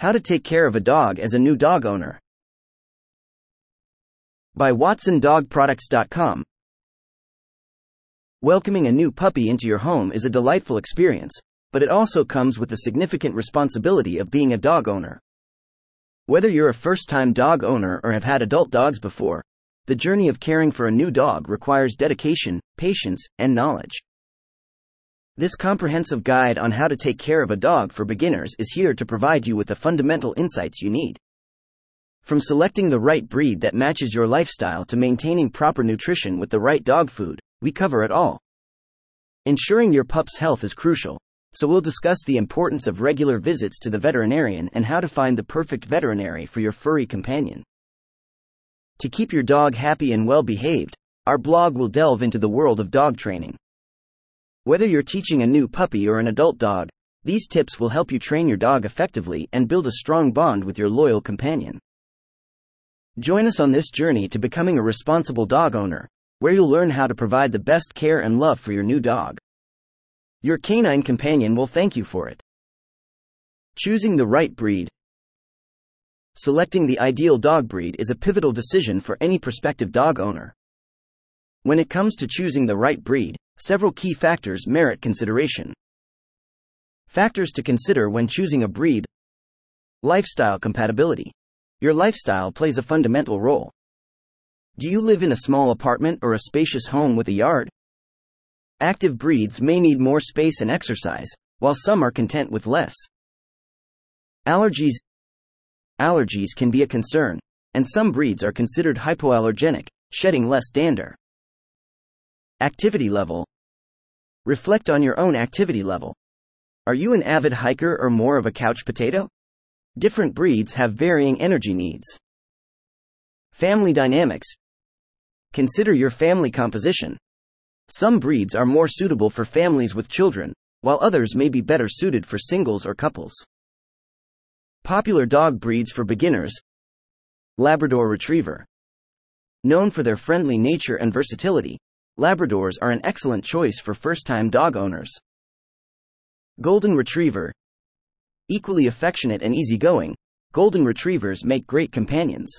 How to take care of a dog as a new dog owner. By WatsonDogProducts.com. Welcoming a new puppy into your home is a delightful experience, but it also comes with the significant responsibility of being a dog owner. Whether you're a first-time dog owner or have had adult dogs before, the journey of caring for a new dog requires dedication, patience, and knowledge. This comprehensive guide on how to take care of a dog for beginners is here to provide you with the fundamental insights you need. From selecting the right breed that matches your lifestyle to maintaining proper nutrition with the right dog food, we cover it all. Ensuring your pup's health is crucial, so we'll discuss the importance of regular visits to the veterinarian and how to find the perfect veterinary for your furry companion. To keep your dog happy and well-behaved, our blog will delve into the world of dog training. Whether you're teaching a new puppy or an adult dog, these tips will help you train your dog effectively and build a strong bond with your loyal companion. Join us on this journey to becoming a responsible dog owner, where you'll learn how to provide the best care and love for your new dog. Your canine companion will thank you for it. Choosing the right breed. Selecting the ideal dog breed is a pivotal decision for any prospective dog owner. When it comes to choosing the right breed, several key factors merit consideration. Factors to consider when choosing a breed. Lifestyle compatibility. Your lifestyle plays a fundamental role. Do you live in a small apartment or a spacious home with a yard? Active breeds may need more space and exercise, while some are content with less. Allergies. Allergies can be a concern, and some breeds are considered hypoallergenic, shedding less dander. Activity level. Reflect on your own activity level. Are you an avid hiker or more of a couch potato? Different breeds have varying energy needs. Family dynamics. Consider your family composition. Some breeds are more suitable for families with children, while others may be better suited for singles or couples. Popular dog breeds for beginners. Labrador Retriever. Known for their friendly nature and versatility, Labradors are an excellent choice for first-time dog owners. Golden Retriever. Equally affectionate and easygoing, Golden Retrievers make great companions.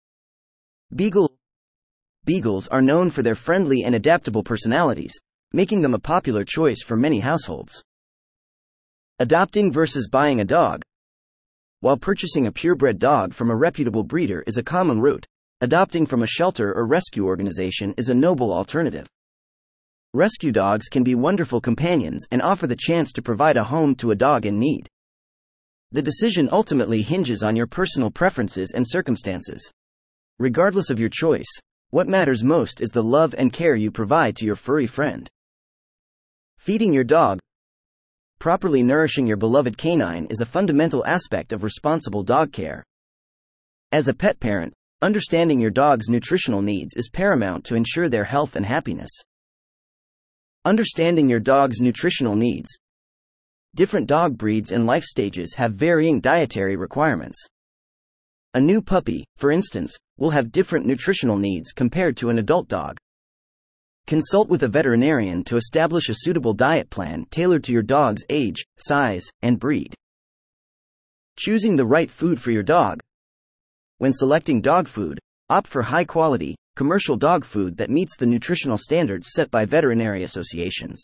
Beagle. Beagles are known for their friendly and adaptable personalities, making them a popular choice for many households. Adopting versus buying a dog. While purchasing a purebred dog from a reputable breeder is a common route, adopting from a shelter or rescue organization is a noble alternative. Rescue dogs can be wonderful companions and offer the chance to provide a home to a dog in need. The decision ultimately hinges on your personal preferences and circumstances. Regardless of your choice, what matters most is the love and care you provide to your furry friend. Feeding your dog. Properly nourishing your beloved canine is a fundamental aspect of responsible dog care. As a pet parent, understanding your dog's nutritional needs is paramount to ensure their health and happiness. Understanding your dog's nutritional needs. Different dog breeds and life stages have varying dietary requirements. A new puppy, for instance, will have different nutritional needs compared to an adult dog. Consult with a veterinarian to establish a suitable diet plan tailored to your dog's age, size, and breed. Choosing the right food for your dog. When selecting dog food, opt for high-quality, commercial dog food that meets the nutritional standards set by veterinary associations.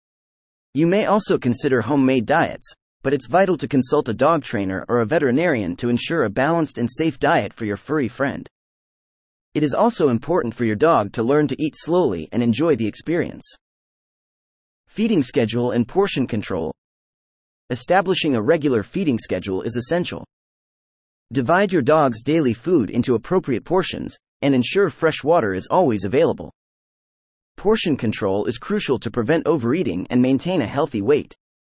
You may also consider homemade diets, but it's vital to consult a dog trainer or a veterinarian to ensure a balanced and safe diet for your furry friend. It is also important for your dog to learn to eat slowly and enjoy the experience. Feeding schedule and portion control. Establishing a regular feeding schedule is essential. Divide your dog's daily food into appropriate portions, and ensure fresh water is always available. Portion control is crucial to prevent overeating and maintain a healthy weight.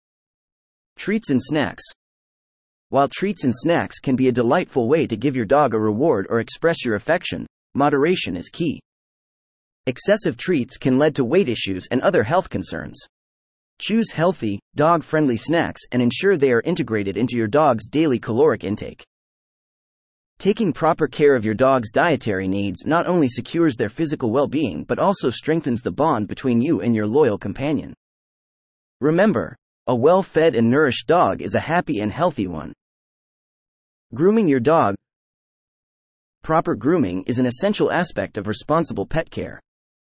Treats and snacks. While treats and snacks can be a delightful way to give your dog a reward or express your affection, moderation is key. Excessive treats can lead to weight issues and other health concerns. Choose healthy, dog-friendly snacks and ensure they are integrated into your dog's daily caloric intake. Taking proper care of your dog's dietary needs not only secures their physical well-being but also strengthens the bond between you and your loyal companion. Remember, a well-fed and nourished dog is a happy and healthy one. Grooming your dog. Proper grooming is an essential aspect of responsible pet care.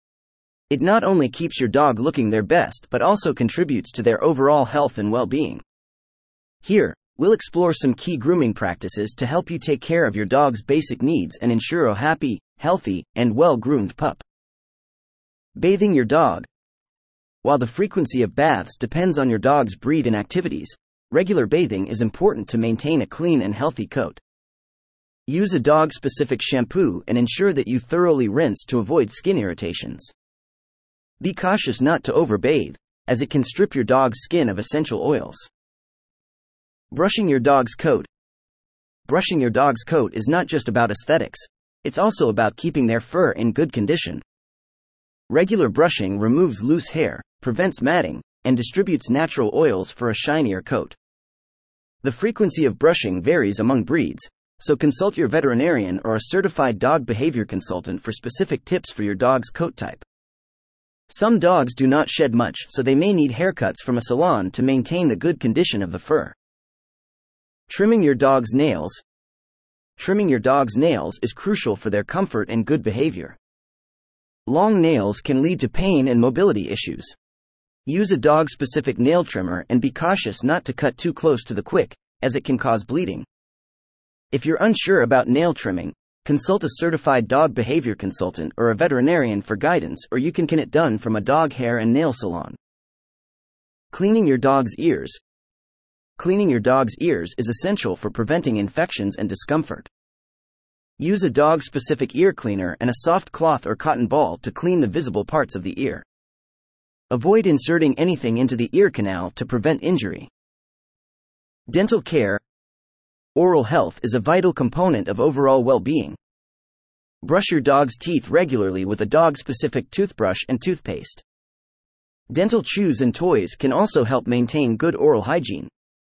It not only keeps your dog looking their best but also contributes to their overall health and well-being. Here, we'll explore some key grooming practices to help you take care of your dog's basic needs and ensure a happy, healthy, and well-groomed pup. Bathing your dog. While the frequency of baths depends on your dog's breed and activities, regular bathing is important to maintain a clean and healthy coat. Use a dog-specific shampoo and ensure that you thoroughly rinse to avoid skin irritations. Be cautious not to overbathe, as it can strip your dog's skin of essential oils. Brushing your dog's coat. Brushing your dog's coat is not just about aesthetics, it's also about keeping their fur in good condition. Regular brushing removes loose hair, prevents matting, and distributes natural oils for a shinier coat. The frequency of brushing varies among breeds, so consult your veterinarian or a certified dog behavior consultant for specific tips for your dog's coat type. Some dogs do not shed much, so they may need haircuts from a salon to maintain the good condition of the fur. Trimming your dog's nails. Trimming your dog's nails is crucial for their comfort and good behavior. Long nails can lead to pain and mobility issues. Use a dog-specific nail trimmer and be cautious not to cut too close to the quick, as it can cause bleeding. If you're unsure about nail trimming, consult a certified dog behavior consultant or a veterinarian for guidance, or you can get it done from a dog hair and nail salon. Cleaning your dog's ears. Cleaning your dog's ears is essential for preventing infections and discomfort. Use a dog-specific ear cleaner and a soft cloth or cotton ball to clean the visible parts of the ear. Avoid inserting anything into the ear canal to prevent injury. Dental care. Oral health is a vital component of overall well-being. Brush your dog's teeth regularly with a dog-specific toothbrush and toothpaste. Dental chews and toys can also help maintain good oral hygiene.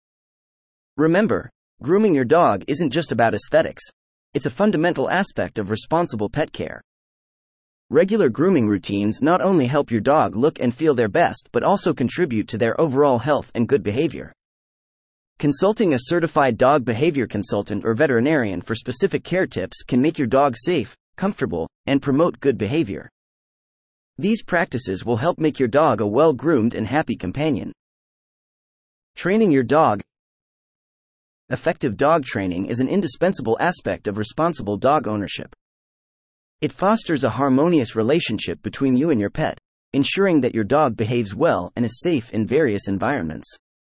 Remember, grooming your dog isn't just about aesthetics. It's a fundamental aspect of responsible pet care. Regular grooming routines not only help your dog look and feel their best but also contribute to their overall health and good behavior. Consulting a certified dog behavior consultant or veterinarian for specific care tips can make your dog safe, comfortable, and promote good behavior. These practices will help make your dog a well-groomed and happy companion. Training your dog. Effective dog training is an indispensable aspect of responsible dog ownership. It fosters a harmonious relationship between you and your pet, ensuring that your dog behaves well and is safe in various environments.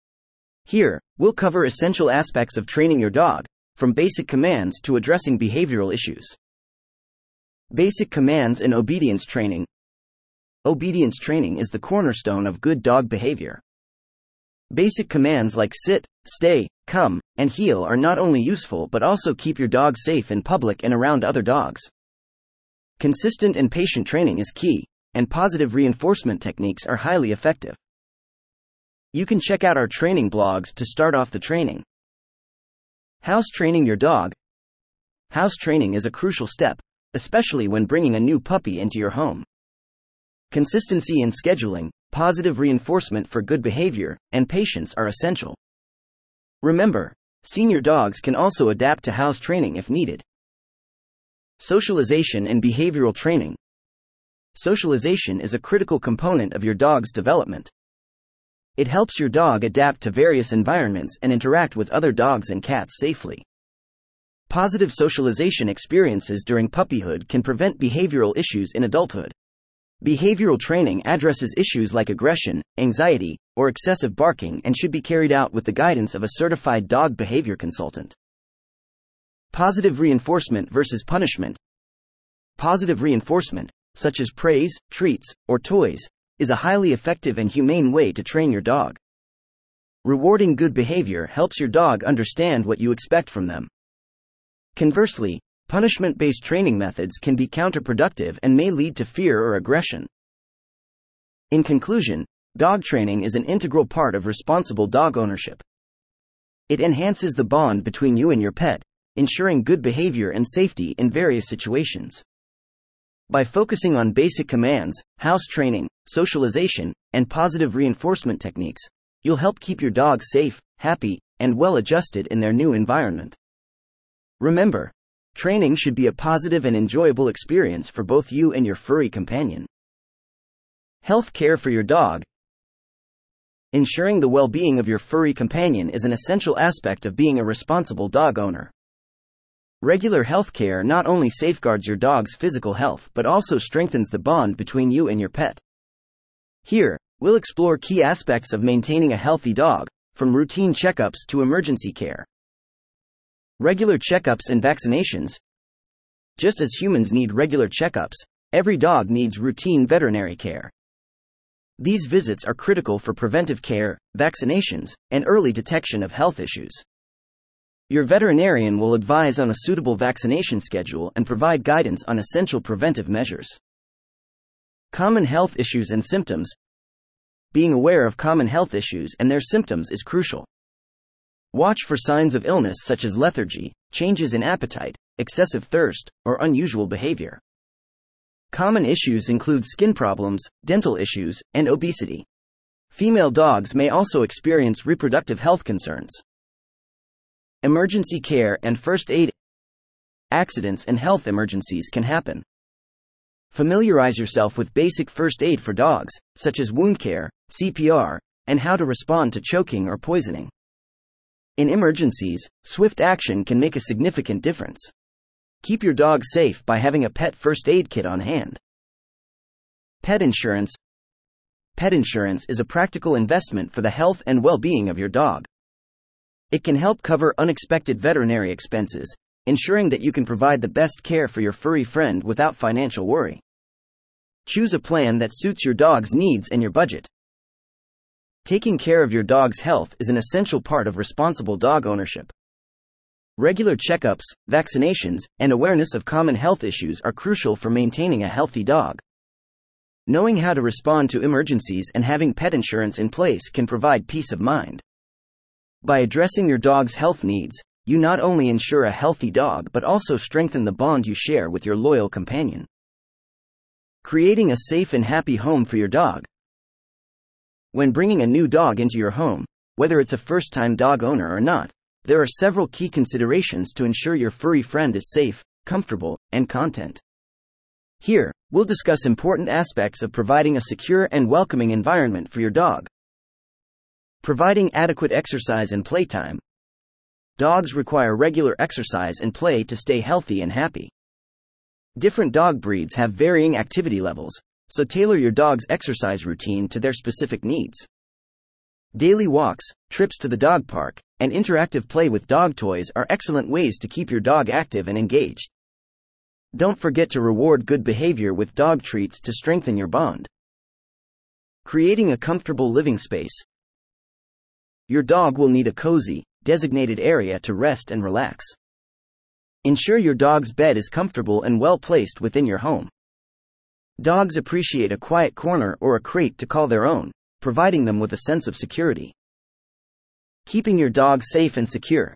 Here, we'll cover essential aspects of training your dog, from basic commands to addressing behavioral issues. Basic commands and obedience training. Obedience training is the cornerstone of good dog behavior. Basic commands like sit, stay, come, and heel are not only useful but also keep your dog safe in public and around other dogs. Consistent and patient training is key, and positive reinforcement techniques are highly effective. You can check out our training blogs to start off the training. House training your dog. House training is a crucial step, especially when bringing a new puppy into your home. Consistency in scheduling, positive reinforcement for good behavior, and patience are essential. Remember, senior dogs can also adapt to house training if needed. Socialization and behavioral training. Socialization is a critical component of your dog's development. It helps your dog adapt to various environments and interact with other dogs and cats safely. Positive socialization experiences during puppyhood can prevent behavioral issues in adulthood. Behavioral training addresses issues like aggression, anxiety, or excessive barking and should be carried out with the guidance of a certified dog behavior consultant. Positive reinforcement versus punishment. Positive reinforcement, such as praise, treats, or toys, is a highly effective and humane way to train your dog. Rewarding good behavior helps your dog understand what you expect from them. Conversely, punishment-based training methods can be counterproductive and may lead to fear or aggression. In conclusion, dog training is an integral part of responsible dog ownership. It enhances the bond between you and your pet, ensuring good behavior and safety in various situations. By focusing on basic commands, house training, socialization, and positive reinforcement techniques, you'll help keep your dog safe, happy, and well-adjusted in their new environment. Remember, training should be a positive and enjoyable experience for both you and your furry companion. Health care for your dog. Ensuring the well-being of your furry companion is an essential aspect of being a responsible dog owner. Regular health care not only safeguards your dog's physical health but also strengthens the bond between you and your pet. Here, we'll explore key aspects of maintaining a healthy dog, from routine checkups to emergency care. Regular checkups and vaccinations. Just as humans need regular checkups, every dog needs routine veterinary care. These visits are critical for preventive care, vaccinations, and early detection of health issues. Your veterinarian will advise on a suitable vaccination schedule and provide guidance on essential preventive measures. Common health issues and symptoms. Being aware of common health issues and their symptoms is crucial. Watch for signs of illness such as lethargy, changes in appetite, excessive thirst, or unusual behavior. Common issues include skin problems, dental issues, and obesity. Female dogs may also experience reproductive health concerns. Emergency care and first aid. Accidents and health emergencies can happen. Familiarize yourself with basic first aid for dogs, such as wound care, CPR, and how to respond to choking or poisoning. In emergencies, swift action can make a significant difference. Keep your dog safe by having a pet first aid kit on hand. Pet insurance. Pet insurance is a practical investment for the health and well-being of your dog. It can help cover unexpected veterinary expenses, ensuring that you can provide the best care for your furry friend without financial worry. Choose a plan that suits your dog's needs and your budget. Taking care of your dog's health is an essential part of responsible dog ownership. Regular checkups, vaccinations, and awareness of common health issues are crucial for maintaining a healthy dog. Knowing how to respond to emergencies and having pet insurance in place can provide peace of mind. By addressing your dog's health needs, you not only ensure a healthy dog but also strengthen the bond you share with your loyal companion. Creating a safe and happy home for your dog. When bringing a new dog into your home, whether it's a first-time dog owner or not, there are several key considerations to ensure your furry friend is safe, comfortable, and content. Here, we'll discuss important aspects of providing a secure and welcoming environment for your dog. Providing adequate exercise and playtime. Dogs require regular exercise and play to stay healthy and happy. Different dog breeds have varying activity levels, so tailor your dog's exercise routine to their specific needs. Daily walks, trips to the dog park, and interactive play with dog toys are excellent ways to keep your dog active and engaged. Don't forget to reward good behavior with dog treats to strengthen your bond. Creating a comfortable living space. Your dog will need a cozy, designated area to rest and relax. Ensure your dog's bed is comfortable and well placed within your home. Dogs appreciate a quiet corner or a crate to call their own, providing them with a sense of security. Keeping your dog safe and secure.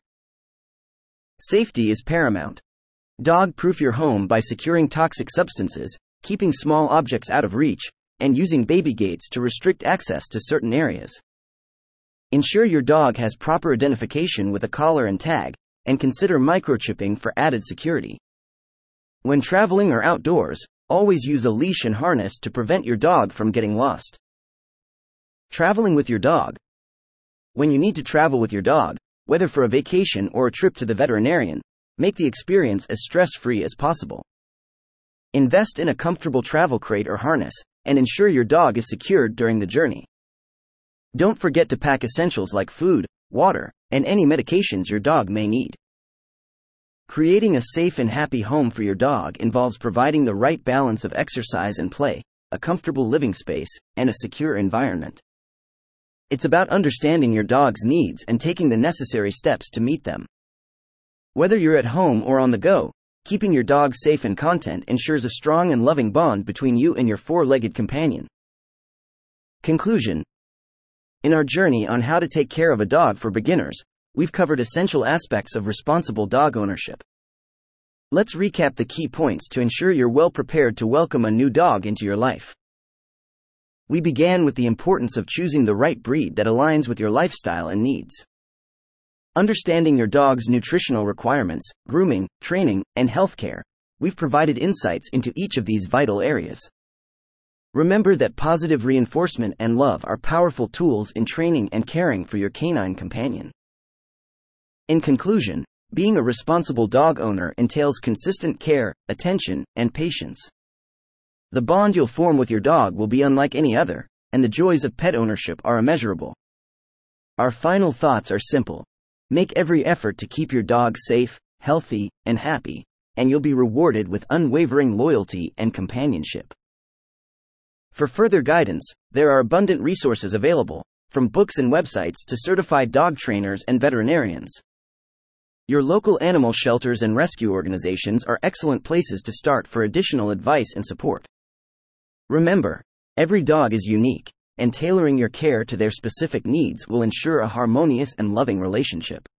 Safety is paramount. Dog-proof your home by securing toxic substances, keeping small objects out of reach, and using baby gates to restrict access to certain areas. Ensure your dog has proper identification with a collar and tag, and consider microchipping for added security. When traveling or outdoors, always use a leash and harness to prevent your dog from getting lost. Traveling with your dog. When you need to travel with your dog, whether for a vacation or a trip to the veterinarian, make the experience as stress-free as possible. Invest in a comfortable travel crate or harness, and ensure your dog is secured during the journey. Don't forget to pack essentials like food, water, and any medications your dog may need. Creating a safe and happy home for your dog involves providing the right balance of exercise and play, a comfortable living space, and a secure environment. It's about understanding your dog's needs and taking the necessary steps to meet them. Whether you're at home or on the go, keeping your dog safe and content ensures a strong and loving bond between you and your four-legged companion. Conclusion. In our journey on how to take care of a dog for beginners, we've covered essential aspects of responsible dog ownership. Let's recap the key points to ensure you're well prepared to welcome a new dog into your life. We began with the importance of choosing the right breed that aligns with your lifestyle and needs. Understanding your dog's nutritional requirements, grooming, training, and healthcare, we've provided insights into each of these vital areas. Remember that positive reinforcement and love are powerful tools in training and caring for your canine companion. In conclusion, being a responsible dog owner entails consistent care, attention, and patience. The bond you'll form with your dog will be unlike any other, and the joys of pet ownership are immeasurable. Our final thoughts are simple. Make every effort to keep your dog safe, healthy, and happy, and you'll be rewarded with unwavering loyalty and companionship. For further guidance, there are abundant resources available, from books and websites to certified dog trainers and veterinarians. Your local animal shelters and rescue organizations are excellent places to start for additional advice and support. Remember, every dog is unique, and tailoring your care to their specific needs will ensure a harmonious and loving relationship.